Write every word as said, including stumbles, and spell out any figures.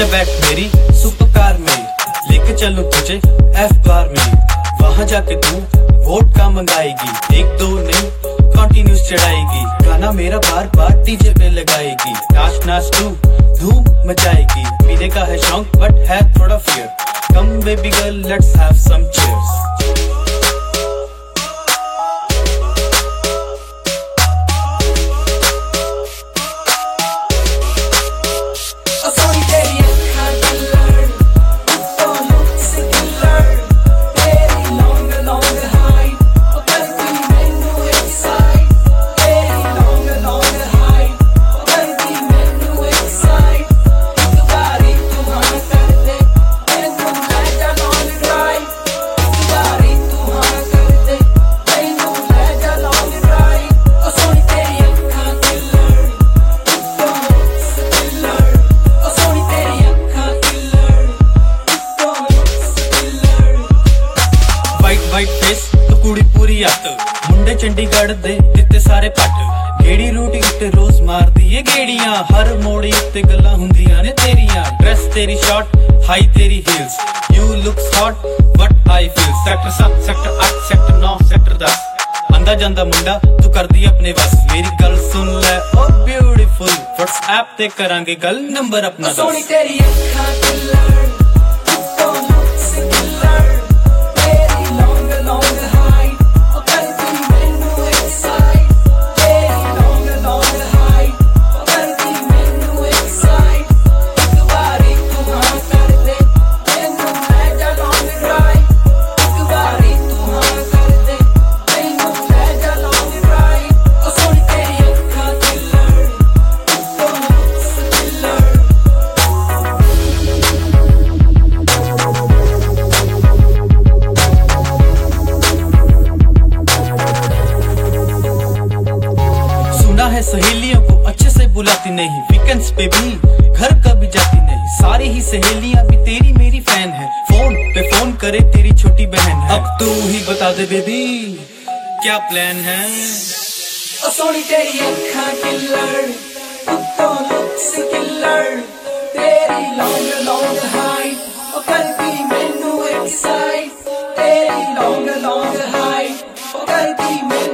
नीचे बैठ मेरी सुपर कार में, लेके चलूं तुझे एफ बार में। वहाँ जाके तू वोट का मंगाएगी, एक दो नहीं कंटिन्यूस चढ़ाएगी। गाना मेरा बार बार डीजे पे लगाएगी, नाच नाच तू धूम मचाएगी। पीने का है शौक बट है थोड़ा fear, come baby girl let's have some cheers. White face तो कुड़ी पूरी आत, मुंडे चंडीगढ़ दे दिते सारे पट। गेड़ी रूटी उत्ते रोज मार दिए गेड़ियां, हर मोड़ी उत्ते गल्लां हुंदियां ने तेरियां। ड्रेस तेरी शॉर्ट हाई तेरी heels, you looks hot but I feel. Sector सात सेक्टर आठ सेक्टर नौ सेक्टर दस, आंदा जांदा मुंडा तू कर दी अपने बस। मेरी गल सुन ले ओ ब्यूटीफुल, व्हाट्सएप ते करांगे गल, नंबर अपना दस। तेरी अखां किलर है सहेलियों को अच्छे से बुलाती नहीं, वीकेंड्स पे भी घर कभी जाती नहीं। सारी ही सहेलियां भी तेरी मेरी फैन है, फोन पे फोन करे तेरी छोटी बहन है। अब तू ही बता दे बेबी क्या प्लान है। ओ सोनी तेरी अखां किलर, तो लुक्स किलर, तेरी लॉन्ग लॉन्ग हाइट ओ करदी मैनू एक्साइट। तेरी लॉन्ग लॉन्ग हाइट ओ करदी